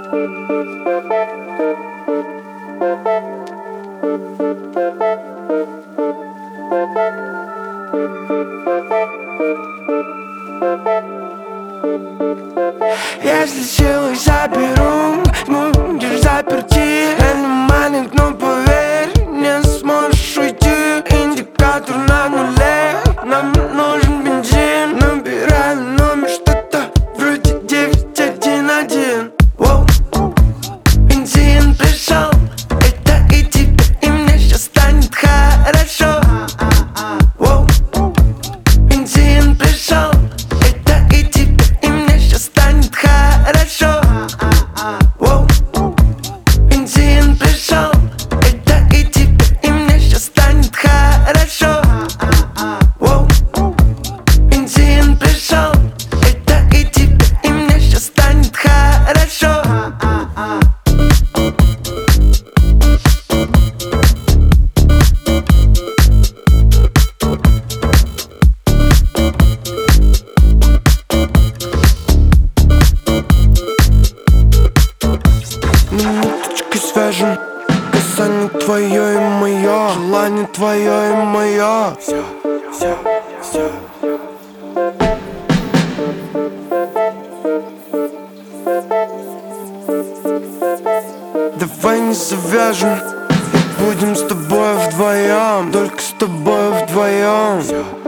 Если силой заберу, будешь заперти. Реально маленький, но поверь, не сможешь уйти. Индикатор на нуле, нам нужен бензин. Набираю номер, что-то вроде 911. Воу. Бензин пришел, это и тебе, и мне сейчас станет хорошо. Воу. Бензин пришел, это и тебе, и мне сейчас станет хорошо. Воу. Бензин пришел, это и тебе, и мне сейчас станет хорошо. Воу. Бензин пришел, это и тебе, и мне сейчас станет хорошо. Минуточкой свяжем, касание твое и мое, желание твое и мое. Все. Давай не завяжем, и будем с тобой вдвоем, только с тобой вдвоем.